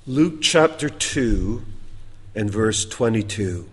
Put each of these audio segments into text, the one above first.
Luke chapter 2 and verse 22.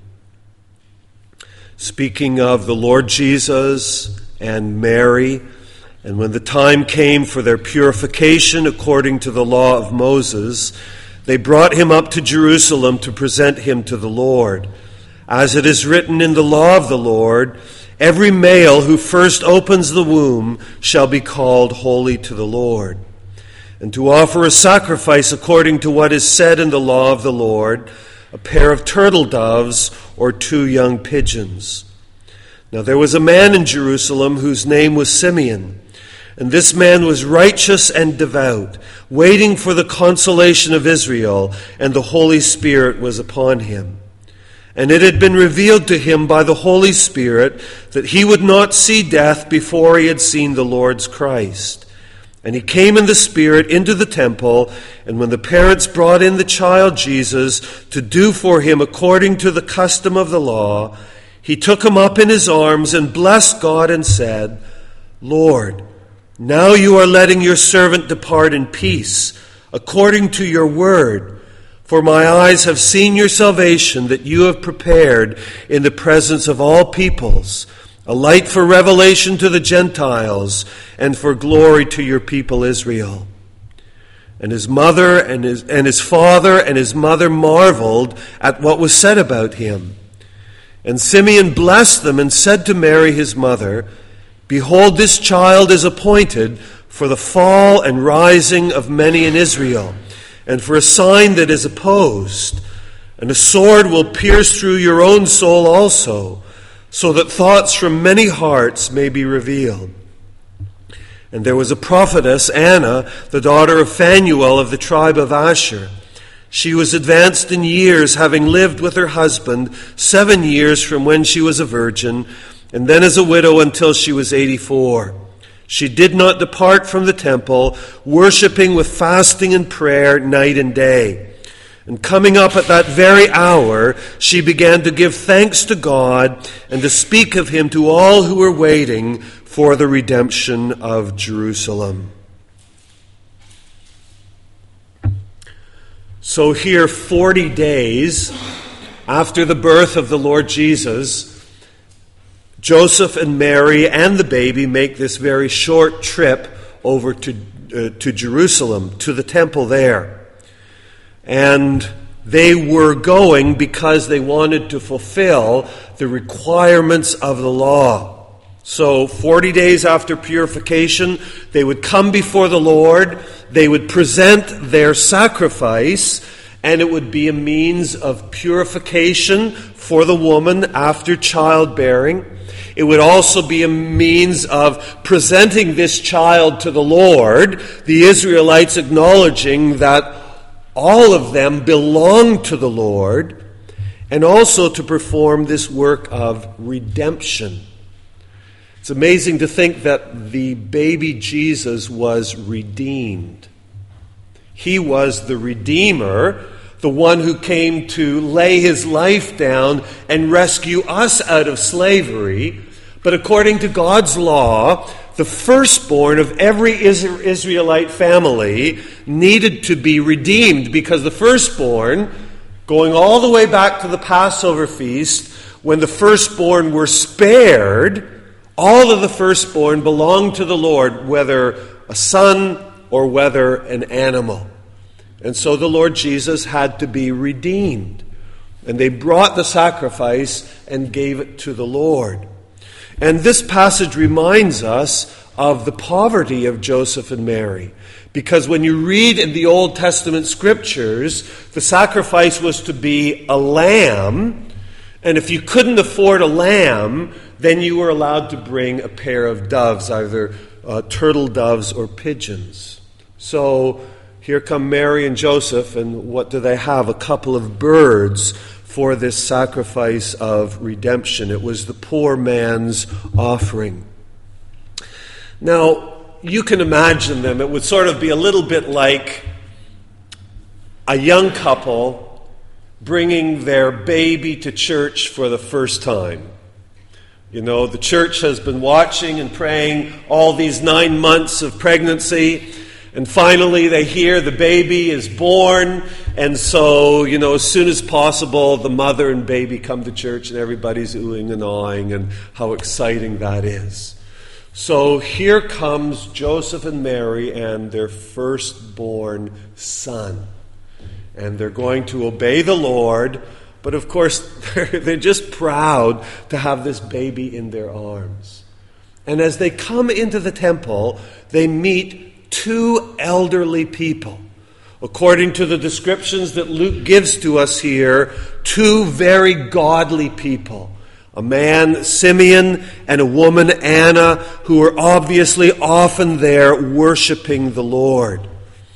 Speaking of the Lord Jesus and Mary, and when the time came for their purification according to the law of Moses, they brought him up to Jerusalem to present him to the Lord. As it is written in the law of the Lord, every male who first opens the womb shall be called holy to the Lord. And to offer a sacrifice according to what is said in the law of the Lord, a pair of turtle doves or 2 young pigeons. Now there was a man in Jerusalem whose name was Simeon, and this man was righteous and devout, waiting for the consolation of Israel, and the Holy Spirit was upon him. And it had been revealed to him by the Holy Spirit that he would not see death before he had seen the Lord's Christ. And he came in the Spirit into the temple, and when the parents brought in the child Jesus to do for him according to the custom of the law, he took him up in his arms and blessed God and said, Lord, now you are letting your servant depart in peace, according to your word. For my eyes have seen your salvation that you have prepared in the presence of all peoples, a light for revelation to the Gentiles, and for glory to your people Israel. And his mother and his father and his mother marveled at what was said about him. And Simeon blessed them and said to Mary his mother, Behold, this child is appointed for the fall and rising of many in Israel, and for a sign that is opposed. And a sword will pierce through your own soul also, so that thoughts from many hearts may be revealed. And there was a prophetess, Anna, the daughter of Phanuel of the tribe of Asher. She was advanced in years, having lived with her husband 7 years from when she was a virgin, and then as a widow until she was 84. She did not depart from the temple, worshiping with fasting and prayer night and day. And coming up at that very hour, she began to give thanks to God and to speak of him to all who were waiting for the redemption of Jerusalem. So here, 40 days after the birth of the Lord Jesus, Joseph and Mary and the baby make this very short trip over to Jerusalem, to the temple there. And they were going because they wanted to fulfill the requirements of the law. So 40 days after purification, they would come before the Lord, they would present their sacrifice, and it would be a means of purification for the woman after childbearing. It would also be a means of presenting this child to the Lord, the Israelites acknowledging that all of them belong to the Lord, and also to perform this work of redemption. It's amazing to think that the baby Jesus was redeemed. He was the Redeemer, the one who came to lay his life down and rescue us out of slavery. But according to God's law, the firstborn of every Israelite family needed to be redeemed, because the firstborn, going all the way back to the Passover feast, when the firstborn were spared, all of the firstborn belonged to the Lord, whether a son or whether an animal. And so the Lord Jesus had to be redeemed. And they brought the sacrifice and gave it to the Lord. And this passage reminds us of the poverty of Joseph and Mary. Because when you read in the Old Testament scriptures, the sacrifice was to be a lamb. And if you couldn't afford a lamb, then you were allowed to bring a pair of doves, either turtle doves or pigeons. So here come Mary and Joseph, and what do they have? A couple of birds for this sacrifice of redemption. It was the poor man's offering. Now, you can imagine them. It would sort of be a little bit like a young couple bringing their baby to church for the first time. You know, the church has been watching and praying all these 9 months of pregnancy, And finally, they hear the baby is born. And so, as soon as possible, the mother and baby come to church and everybody's oohing and awing, and how exciting that is. So here comes Joseph and Mary and their firstborn son. And they're going to obey the Lord. But of course, they're just proud to have this baby in their arms. And as they come into the temple, they meet two elderly people. According to the descriptions that Luke gives to us here, two very godly people. A man, Simeon, and a woman, Anna, who are obviously often there worshiping the Lord.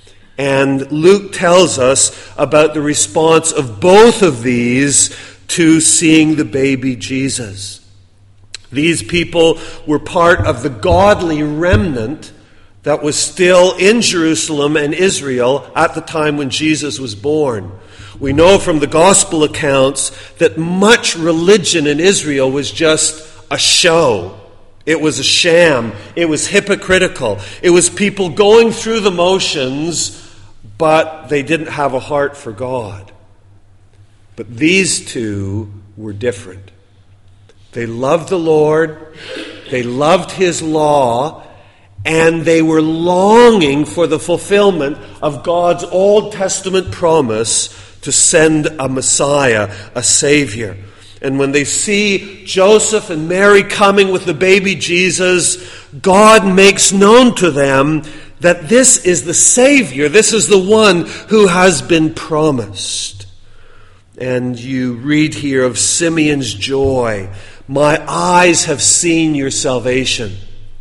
And Luke tells us about the response of both of these to seeing the baby Jesus. These people were part of the godly remnant that was still in Jerusalem and Israel at the time when Jesus was born. We know from the gospel accounts that much religion in Israel was just a show. It was a sham. It was hypocritical. It was people going through the motions, but they didn't have a heart for God. But these two were different. They loved the Lord, they loved His law, and they were longing for the fulfillment of God's Old Testament promise to send a Messiah, a Savior. And when they see Joseph and Mary coming with the baby Jesus, God makes known to them that this is the Savior, this is the one who has been promised. And you read here of Simeon's joy. My eyes have seen your salvation.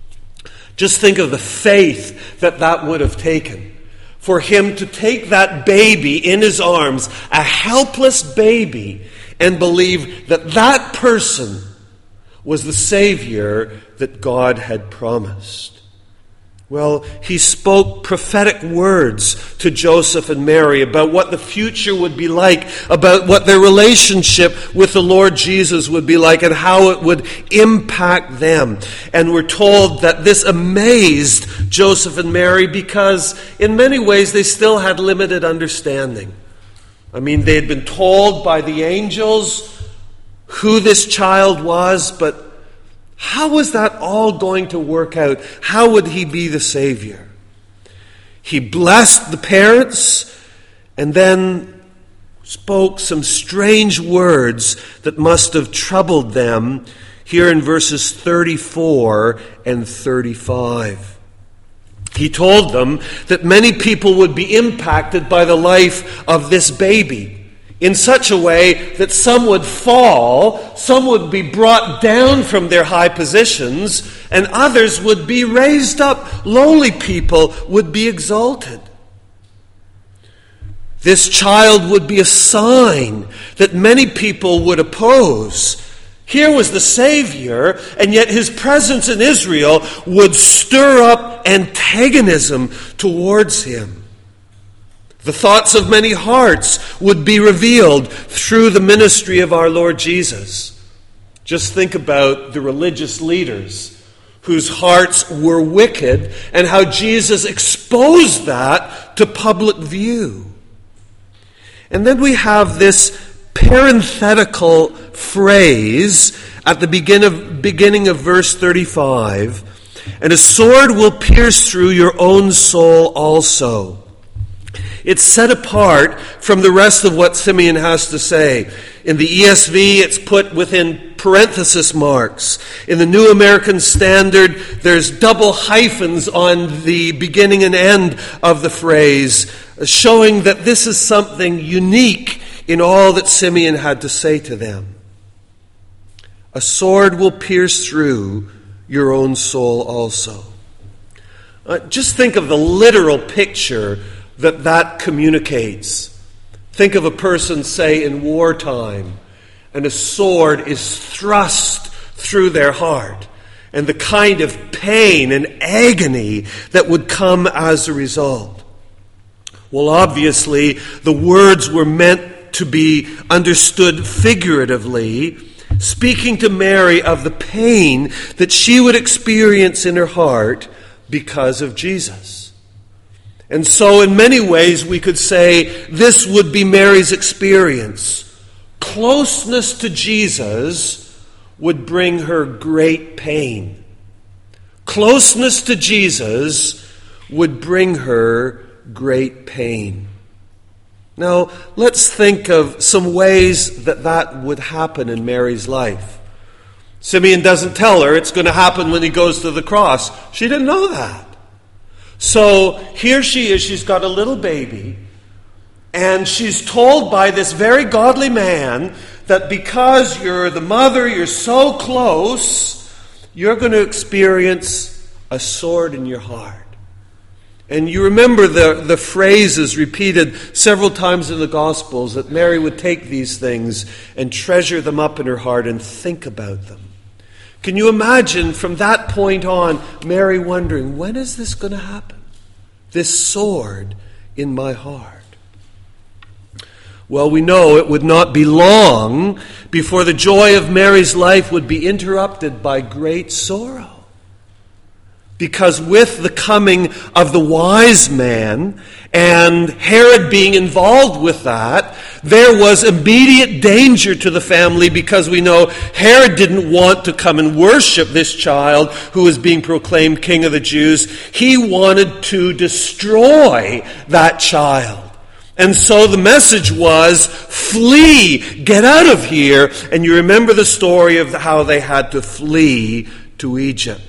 Just think of the faith that would have taken. For him to take that baby in his arms, a helpless baby, and believe that that person was the Savior that God had promised. Well, he spoke prophetic words to Joseph and Mary about what the future would be like, about what their relationship with the Lord Jesus would be like, and how it would impact them. And we're told that this amazed Joseph and Mary because in many ways they still had limited understanding. I mean, they had been told by the angels who this child was, but how was that all going to work out? How would he be the Savior? He blessed the parents and then spoke some strange words that must have troubled them here in verses 34 and 35. He told them that many people would be impacted by the life of this baby in such a way that some would fall, some would be brought down from their high positions, and others would be raised up. Lowly people would be exalted. This child would be a sign that many people would oppose. Here was the Savior, and yet his presence in Israel would stir up antagonism towards him. The thoughts of many hearts would be revealed through the ministry of our Lord Jesus. Just think about the religious leaders whose hearts were wicked and how Jesus exposed that to public view. And then we have this parenthetical phrase at the beginning of verse 35, and a sword will pierce through your own soul also. It's set apart from the rest of what Simeon has to say. In the ESV, it's put within parenthesis marks. In the New American Standard, there's double hyphens on the beginning and end of the phrase, showing that this is something unique in all that Simeon had to say to them. A sword will pierce through your own soul also. Just think of the literal picture that communicates. Think of a person, say, in wartime, and a sword is thrust through their heart, and the kind of pain and agony that would come as a result. Well, obviously, the words were meant to be understood figuratively, speaking to Mary of the pain that she would experience in her heart because of Jesus. And so in many ways we could say this would be Mary's experience. Closeness to Jesus would bring her great pain. Closeness to Jesus would bring her great pain. Now, let's think of some ways that would happen in Mary's life. Simeon doesn't tell her it's going to happen when he goes to the cross. She didn't know that. So here she is, she's got a little baby, and she's told by this very godly man that because you're the mother, you're so close, you're going to experience a sword in your heart. And you remember the phrases repeated several times in the Gospels that Mary would take these things and treasure them up in her heart and think about them. Can you imagine from that point on, Mary wondering, when is this going to happen? This sword in my heart. Well, we know it would not be long before the joy of Mary's life would be interrupted by great sorrow. Because with the coming of the wise man and Herod being involved with that, there was immediate danger to the family, because we know Herod didn't want to come and worship this child who was being proclaimed King of the Jews. He wanted to destroy that child. And so the message was, flee, get out of here. And you remember the story of how they had to flee to Egypt.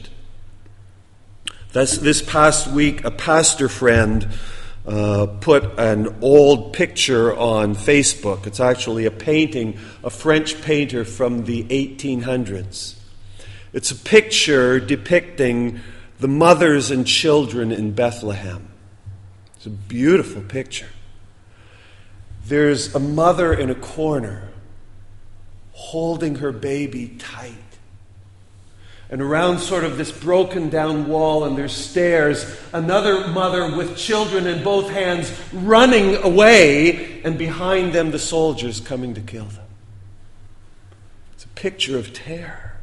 This past week, a pastor friend put an old picture on Facebook. It's actually a painting, a French painter from the 1800s. It's a picture depicting the mothers and children in Bethlehem. It's a beautiful picture. There's a mother in a corner holding her baby tight. And around sort of this broken down wall, and there's stairs, another mother with children in both hands running away, and behind them the soldiers coming to kill them. It's a picture of terror.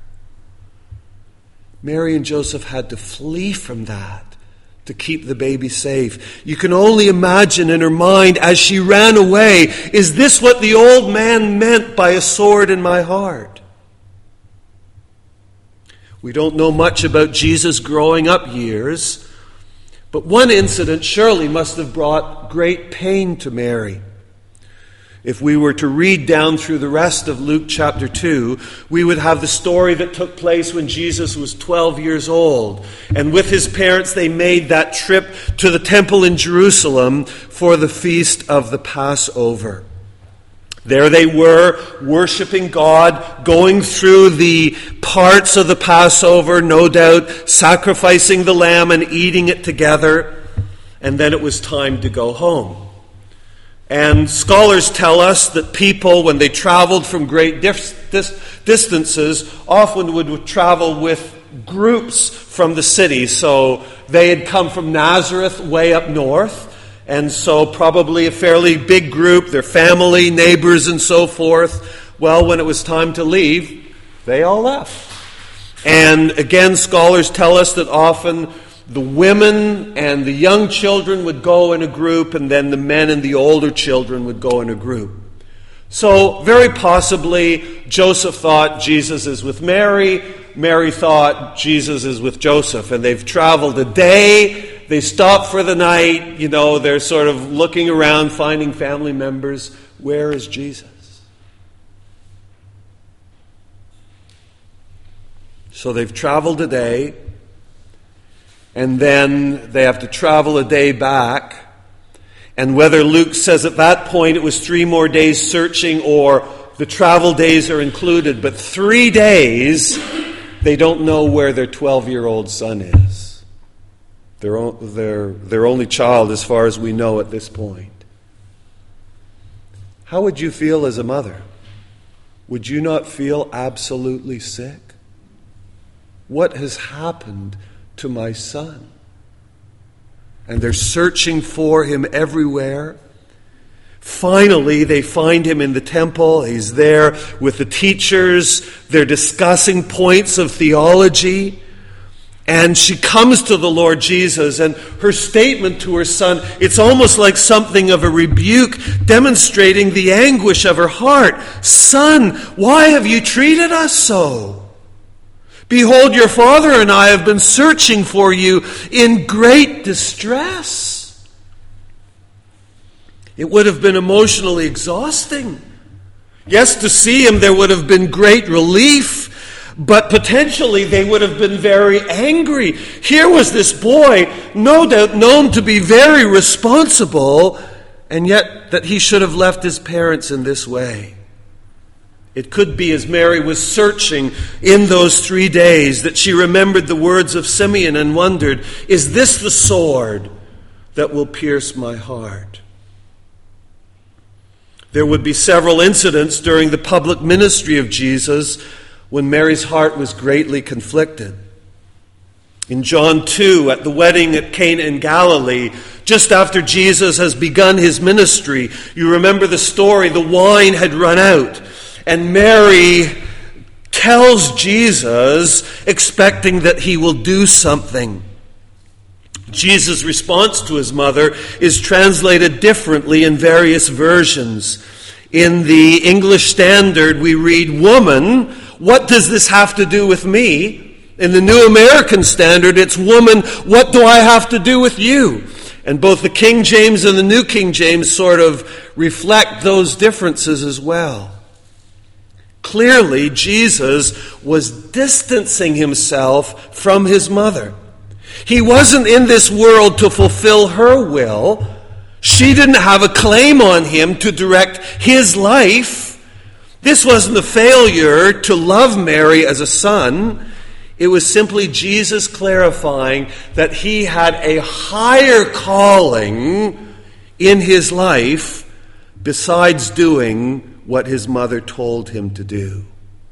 Mary and Joseph had to flee from that to keep the baby safe. You can only imagine in her mind as she ran away, is this what the old man meant by a sword in my heart? We don't know much about Jesus' growing up years, but one incident surely must have brought great pain to Mary. If we were to read down through the rest of Luke chapter 2, we would have the story that took place when Jesus was 12 years old. And with his parents, they made that trip to the temple in Jerusalem for the feast of the Passover. There they were, worshiping God, going through the parts of the Passover, no doubt, sacrificing the lamb and eating it together. And then it was time to go home. And scholars tell us that people, when they traveled from great distances, often would travel with groups from the city. So they had come from Nazareth way up north. And so probably a fairly big group, their family, neighbors, and so forth. Well, when it was time to leave, they all left. And again, scholars tell us that often the women and the young children would go in a group, and then the men and the older children would go in a group. So very possibly Joseph thought Jesus is with Mary. Mary thought Jesus is with Joseph. And they've traveled a day. They stop for the night, they're sort of looking around, finding family members. Where is Jesus? So they've traveled a day, and then they have to travel a day back. And whether Luke says at that point it was 3 more days searching or the travel days are included, but 3 days, they don't know where their 12-year-old son is. Their only child, as far as we know at this point. How would you feel as a mother? Would you not feel absolutely sick? What has happened to my son? And they're searching for him everywhere. Finally, they find him in the temple. He's there with the teachers. They're discussing points of theology. And she comes to the Lord Jesus, and her statement to her son, it's almost like something of a rebuke, demonstrating the anguish of her heart. Son, why have you treated us so? Behold, your father and I have been searching for you in great distress. It would have been emotionally exhausting. Yes, to see him there would have been great relief, but potentially they would have been very angry. Here was this boy, no doubt known to be very responsible, and yet that he should have left his parents in this way. It could be, as Mary was searching in those 3 days, that she remembered the words of Simeon and wondered, is this the sword that will pierce my heart? There would be several incidents during the public ministry of Jesus when Mary's heart was greatly conflicted. In John 2, at the wedding at Cana in Galilee, just after Jesus has begun his ministry, you remember the story, the wine had run out, and Mary tells Jesus, expecting that he will do something. Jesus' response to his mother is translated differently in various versions. In the English Standard, we read, "Woman, what does this have to do with me?" In the New American Standard, it's, "Woman, what do I have to do with you?" And both the King James and the New King James sort of reflect those differences as well. Clearly, Jesus was distancing himself from his mother. He wasn't in this world to fulfill her will. She didn't have a claim on him to direct his life. This wasn't a failure to love Mary as a son. It was simply Jesus clarifying that he had a higher calling in his life besides doing what his mother told him to do.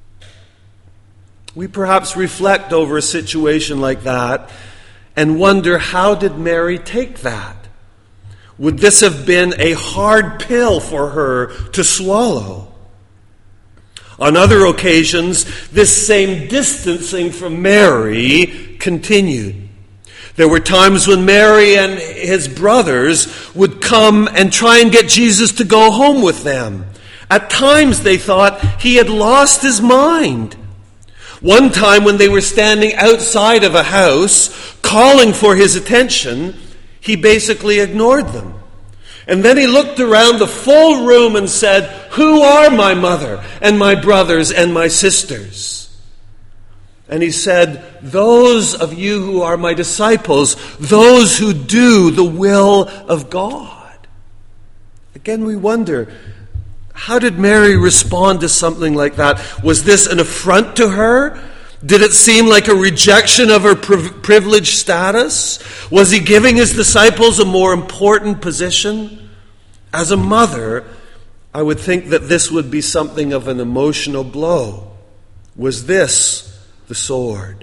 We perhaps reflect over a situation like that and wonder, how did Mary take that? Would this have been a hard pill for her to swallow? On other occasions, this same distancing from Mary continued. There were times when Mary and his brothers would come and try and get Jesus to go home with them. At times they thought he had lost his mind. One time when they were standing outside of a house calling for his attention, he basically ignored them. And then he looked around the full room and said, "Who are my mother and my brothers and my sisters?" And he said, "Those of you who are my disciples, those who do the will of God." Again, we wonder, how did Mary respond to something like that? Was this an affront to her? Did it seem like a rejection of her privileged status? Was he giving his disciples a more important position? As a mother, I would think that this would be something of an emotional blow. Was this the sword?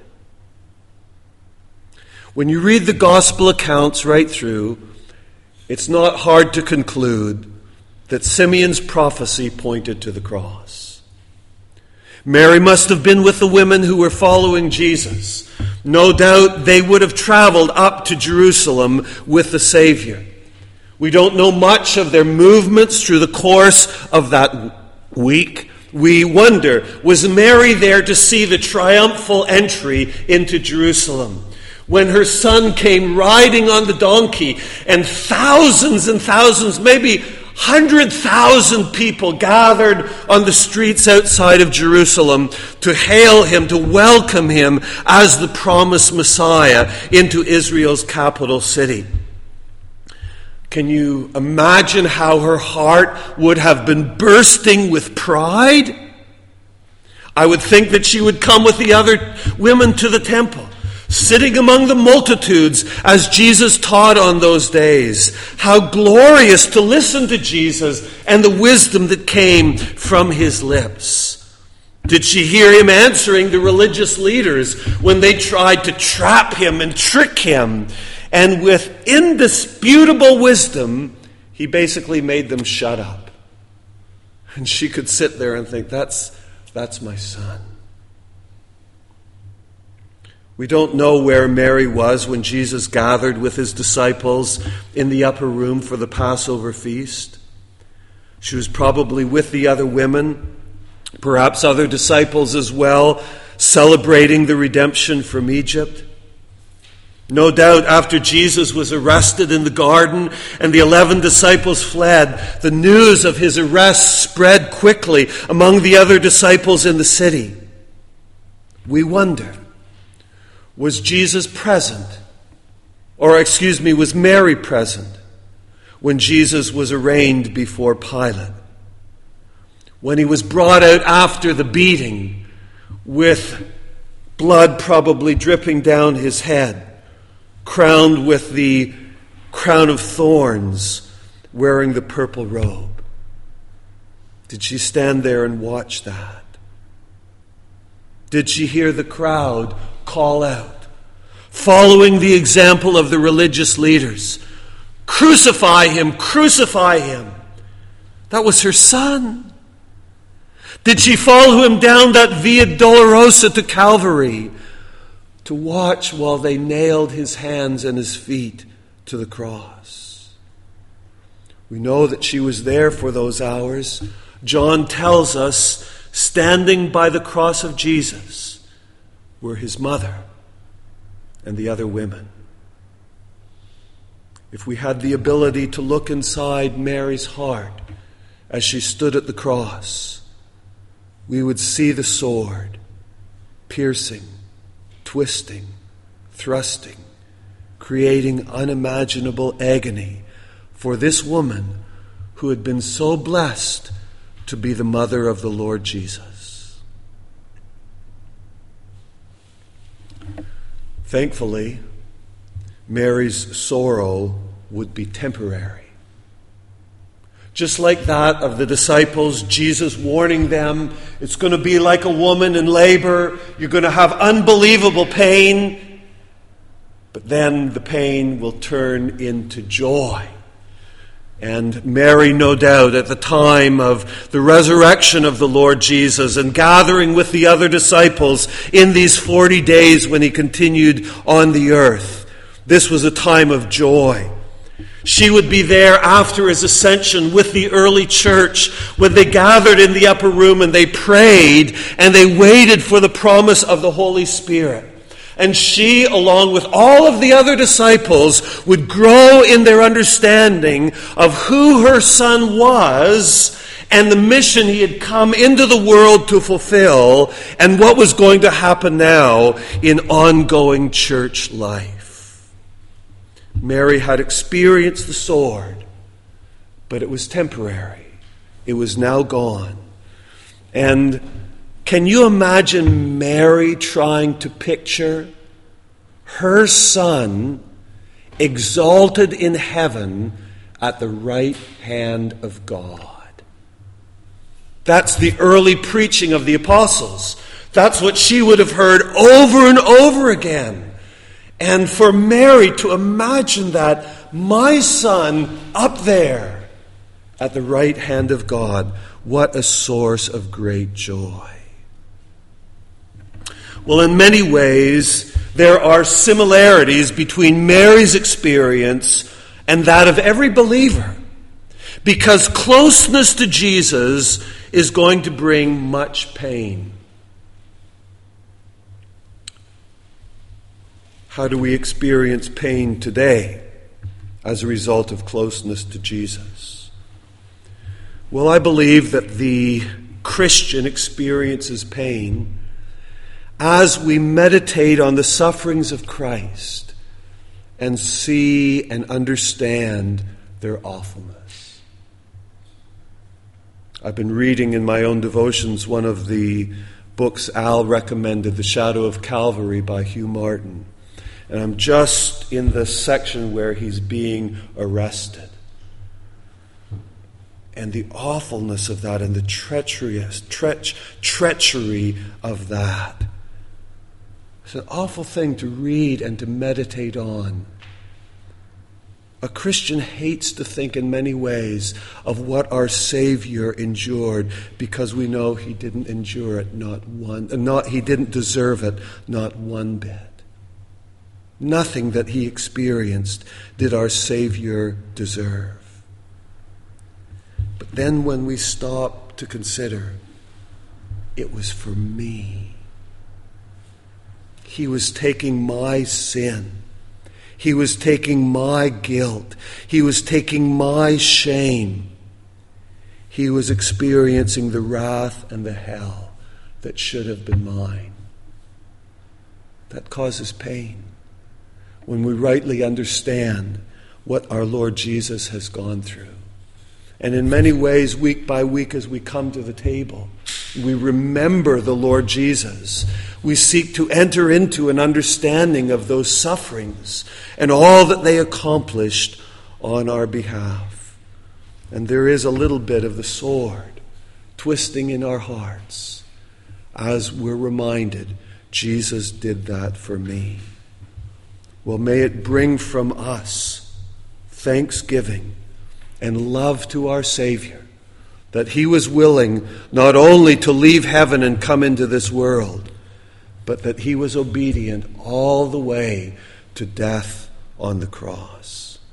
When you read the gospel accounts right through, it's not hard to conclude that Simeon's prophecy pointed to the cross. Mary must have been with the women who were following Jesus. No doubt they would have traveled up to Jerusalem with the Savior. We don't know much of their movements through the course of that week. We wonder, was Mary there to see the triumphal entry into Jerusalem? When her son came riding on the donkey, and thousands, maybe 100,000 people gathered on the streets outside of Jerusalem to hail him, to welcome him as the promised Messiah into Israel's capital city. Can you imagine how her heart would have been bursting with pride? I would think that she would come with the other women to the temple, sitting among the multitudes as Jesus taught on those days. How glorious to listen to Jesus and the wisdom that came from his lips. Did she hear him answering the religious leaders when they tried to trap him and trick him? And with indisputable wisdom, he basically made them shut up. And she could sit there and think, that's my son. We don't know where Mary was when Jesus gathered with his disciples in the upper room for the Passover feast. She was probably with the other women, perhaps other disciples as well, celebrating the redemption from Egypt. No doubt after Jesus was arrested in the garden and the 11 disciples fled, the news of his arrest spread quickly among the other disciples in the city. We wonder, was Jesus present? Was Mary present when Jesus was arraigned before Pilate? When he was brought out after the beating with blood probably dripping down his head, crowned with the crown of thorns, wearing the purple robe. Did she stand there and watch that? Did she hear the crowd call out, following the example of the religious leaders, "Crucify him, crucify him"? That was her son. Did she follow him down that Via Dolorosa to Calvary to watch while they nailed his hands and his feet to the cross? We know that she was there for those hours. John tells us, standing by the cross of Jesus were his mother and the other women. If we had the ability to look inside Mary's heart as she stood at the cross, we would see the sword piercing, twisting, thrusting, creating unimaginable agony for this woman who had been so blessed to be the mother of the Lord Jesus. Thankfully, Mary's sorrow would be temporary. Just like that of the disciples, Jesus warning them, it's going to be like a woman in labor. You're going to have unbelievable pain. But then the pain will turn into joy. And Mary, no doubt, at the time of the resurrection of the Lord Jesus and gathering with the other disciples in these 40 days when he continued on the earth, this was a time of joy. She would be there after his ascension with the early church when they gathered in the upper room and they prayed and they waited for the promise of the Holy Spirit. And she, along with all of the other disciples, would grow in their understanding of who her son was and the mission he had come into the world to fulfill and what was going to happen now in ongoing church life. Mary had experienced the sword, but it was temporary. It was now gone. And can you imagine Mary trying to picture her son exalted in heaven at the right hand of God? That's the early preaching of the apostles. That's what she would have heard over and over again. And for Mary to imagine that, my son up there at the right hand of God, what a source of great joy. Well, in many ways, there are similarities between Mary's experience and that of every believer, because closeness to Jesus is going to bring much pain. How do we experience pain today as a result of closeness to Jesus? Well, I believe that the Christian experiences pain as we meditate on the sufferings of Christ and see and understand their awfulness. I've been reading in my own devotions one of the books Al recommended, The Shadow of Calvary by Hugh Martin. And I'm just in the section where he's being arrested. And the awfulness of that and the treachery of that. It's an awful thing to read and to meditate on. A Christian hates to think in many ways of what our Savior endured because we know he didn't endure it he didn't deserve it, not one bit. Nothing that he experienced did our Savior deserve. But then when we stop to consider, it was for me. He was taking my sin. He was taking my guilt. He was taking my shame. He was experiencing the wrath and the hell that should have been mine. That causes pain when we rightly understand what our Lord Jesus has gone through. And in many ways, week by week, as we come to the table, we remember the Lord Jesus. We seek to enter into an understanding of those sufferings and all that they accomplished on our behalf. And there is a little bit of the sword twisting in our hearts as we're reminded, Jesus did that for me. Well, may it bring from us thanksgiving and love to our Savior, that he was willing not only to leave heaven and come into this world, but that he was obedient all the way to death on the cross.